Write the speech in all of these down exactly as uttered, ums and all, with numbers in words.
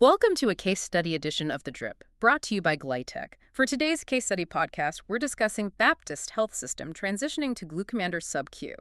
Welcome to a case study edition of The Drip, brought to you by Glytech. For today's case study podcast, we're discussing Baptist Health System transitioning to Glucomandur Sub-Q.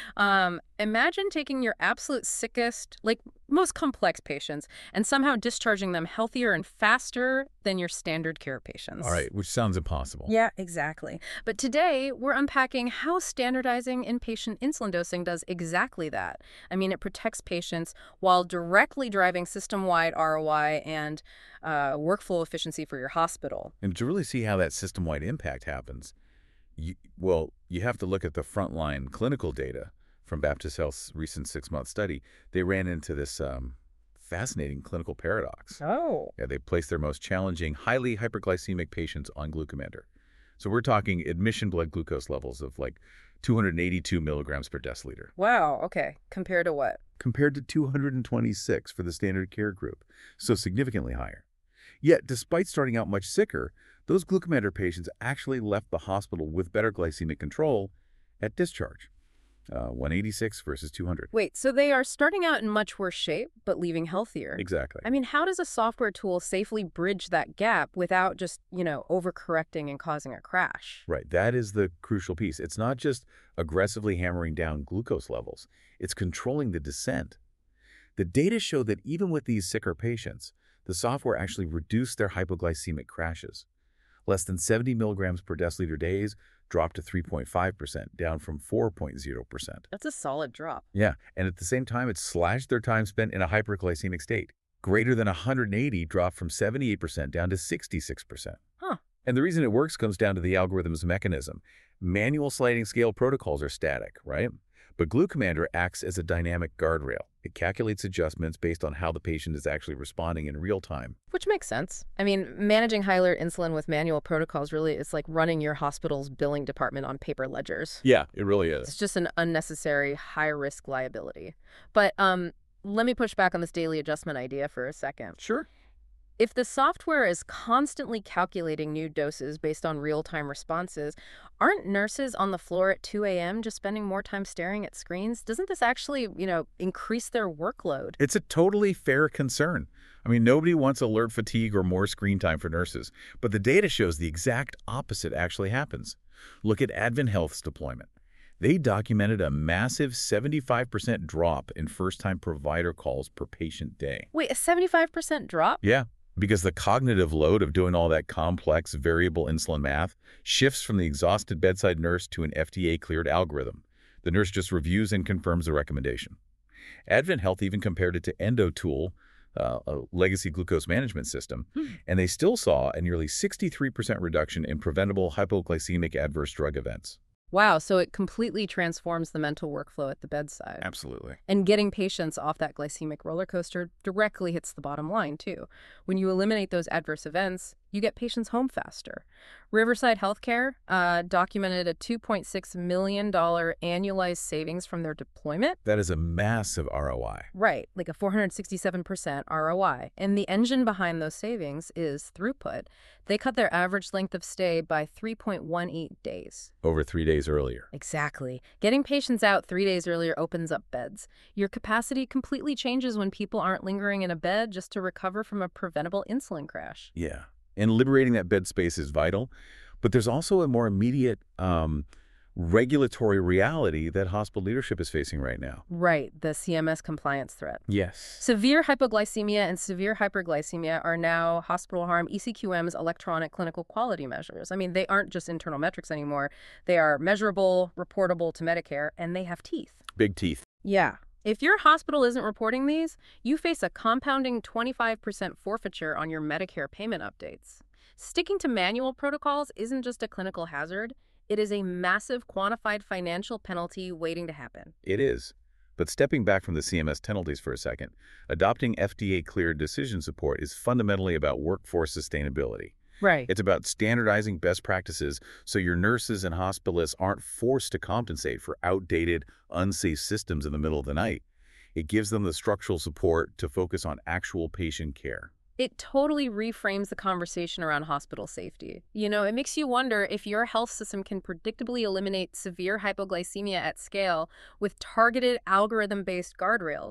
Um, imagine taking your absolute sickest, like most complex patients, and somehow discharging them healthier and faster than your standard care patients. All right, which sounds impossible. Yeah, exactly. But today, we're unpacking how standardizing inpatient insulin dosing does exactly that. I mean, it protects patients while directly driving system-wide R O I and uh, workflow efficiency for your hospital. And to really see how that system-wide impact happens, you, well, you have to look at the frontline clinical data from Baptist Health's recent six-month study. They ran into this um, fascinating clinical paradox. Oh. Yeah, they placed their most challenging, highly hyperglycemic patients on Glucomandur. So we're talking admission blood glucose levels of like two hundred eighty-two milligrams per deciliter. Wow, okay. Compared to what? Compared to two hundred twenty-six for the standard care group, so significantly higher. Yet, despite starting out much sicker, those Glucomandur patients actually left the hospital with better glycemic control at discharge, uh, one eighty-six versus two hundred. Wait, so they are starting out in much worse shape, but leaving healthier. Exactly. I mean, how does a software tool safely bridge that gap without just, you know, overcorrecting and causing a crash? Right. That is the crucial piece. It's not just aggressively hammering down glucose levels. It's controlling the descent. The data show that even with these sicker patients, the software actually reduced their hypoglycemic crashes. Less than seventy milligrams per deciliter days dropped to three point five percent, down from four point zero percent. That's a solid drop. Yeah, and at the same time, it slashed their time spent in a hyperglycemic state. Greater than one hundred eighty dropped from seventy-eight percent down to sixty-six percent. Huh. And the reason it works comes down to the algorithm's mechanism. Manual sliding scale protocols are static, right? But Glucomandur acts as a dynamic guardrail. It calculates adjustments based on how the patient is actually responding in real time. Which makes sense. I mean, managing high-alert insulin with manual protocols really is like running your hospital's billing department on paper ledgers. Yeah, it really is. It's just an unnecessary high-risk liability. But um, let me push back on this daily adjustment idea for a second. Sure. If the software is constantly calculating new doses based on real-time responses, aren't nurses on the floor at two A M just spending more time staring at screens? Doesn't this actually, you know, increase their workload? It's a totally fair concern. I mean, nobody wants alert fatigue or more screen time for nurses, but the data shows the exact opposite actually happens. Look at Advent Health's deployment. They documented a massive seventy-five percent drop in first-time provider calls per patient day. Wait, a seventy-five percent drop? Yeah. Because the cognitive load of doing all that complex variable insulin math shifts from the exhausted bedside nurse to an F D A-cleared algorithm. The nurse just reviews and confirms the recommendation. Advent Health even compared it to EndoTool, uh, a legacy glucose management system, Hmm. and they still saw a nearly sixty-three percent reduction in preventable hypoglycemic adverse drug events. Wow, so it completely transforms the mental workflow at the bedside. Absolutely. And getting patients off that glycemic roller coaster directly hits the bottom line, too. When you eliminate those adverse events, you get patients home faster. Riverside Healthcare uh, documented a two point six million dollars annualized savings from their deployment. That is a massive R O I. Right, like a four hundred sixty-seven percent R O I. And the engine behind those savings is throughput. They cut their average length of stay by three point one eight days. Over three days earlier. Exactly. Getting patients out three days earlier opens up beds. Your capacity completely changes when people aren't lingering in a bed just to recover from a preventable insulin crash. Yeah. And liberating that bed space is vital. But there's also a more immediate um, regulatory reality that hospital leadership is facing right now. Right, the C M S compliance threat. Yes. Severe hypoglycemia and severe hyperglycemia are now hospital harm E C Q M's electronic clinical quality measures. I mean, they aren't just internal metrics anymore. They are measurable, reportable to Medicare, and they have teeth. Big teeth. Yeah. If your hospital isn't reporting these, you face a compounding twenty-five percent forfeiture on your Medicare payment updates. Sticking to manual protocols isn't just a clinical hazard. It is a massive quantified financial penalty waiting to happen. It is. But stepping back from the C M S penalties for a second, adopting F D A-cleared decision support is fundamentally about workforce sustainability. Right. It's about standardizing best practices so your nurses and hospitalists aren't forced to compensate for outdated, unsafe systems in the middle of the night. It gives them the structural support to focus on actual patient care. It totally reframes the conversation around hospital safety. You know, it makes you wonder if your health system can predictably eliminate severe hypoglycemia at scale with targeted algorithm-based guardrails.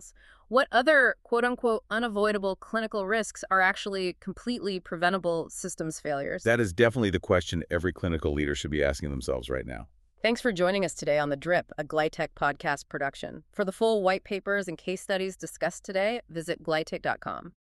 What other quote-unquote unavoidable clinical risks are actually completely preventable systems failures? That is definitely the question every clinical leader should be asking themselves right now. Thanks for joining us today on The Drip, a Glytec podcast production. For the full white papers and case studies discussed today, visit glytec dot com.